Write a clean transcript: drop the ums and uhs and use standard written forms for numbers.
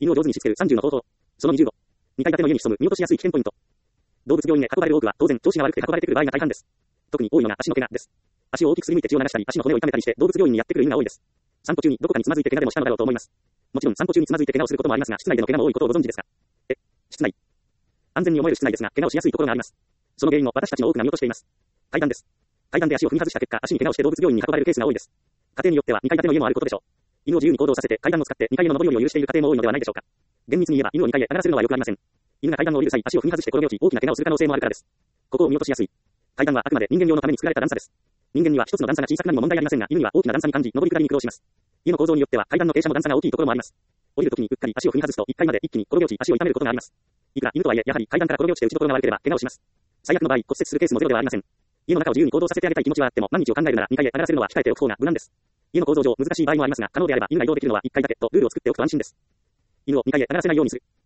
犬を上手にしつける30の方法。その25。2階建ての家に潜む見落としやすい危険ポイント。動物病院へ運ばれる多くは当然調子が悪くて運ばれてくる場合が大半です。特に多いのが足の怪我です。足を大きくすりむいて血を流したり、足の骨を痛めたりして動物病院にやってくる犬が多いです。散歩中にどこかにつまずいて怪我でもしたのだろうと思います。もちろん散歩中につまずいて怪我をすることもありますが、室内での怪我も多いことをご存知ですか？室内。安全に思える室内ですが、怪我をしやすいところがあります。その原因を私たちの多くが見落としています。階段です。階段で足を踏み外した結果、足に怪我をして動物病院に運ばれるケースが多いです。家庭によっては2階建ての家もあることでしょう。犬を自由に行動させて階段を使って2階への上り下りを許している家庭も多いのではないでしょうか。厳密に言えば犬を2階へ上がらせるのはよくありません。犬が階段を降りる際、足を踏み外して転げ落ち、大きな怪我をする可能性もあるからです。ここを見落としやすい。階段はあくまで人間用のために作られた段差です。人間には一つの段差が小さくなりも問題ありませんが、犬には大きな段差に感じ、上り下りに苦労します。家の構造によっては階段の傾斜も段差が大きいところもあります。降りるときにうっかり足を踏み外すと1階まで一気に転げ落ち、足を痛めることがあります。いくら犬とはいえ、やはり階段から転げ落ちて打ちどころが悪ければ怪我をします。最悪の場合、骨折するケースもゼロではありません。家の中を自由に行動させてあげたい気持ちはあっても、万日を考えるなら2階へ上がらせるのは控えておく方が無難です。家の構造上難しい場合もありますが、可能であれば犬が移動できるのは1階だけとルールを作っておくと安心です。犬を2階へ上がらせないようにする。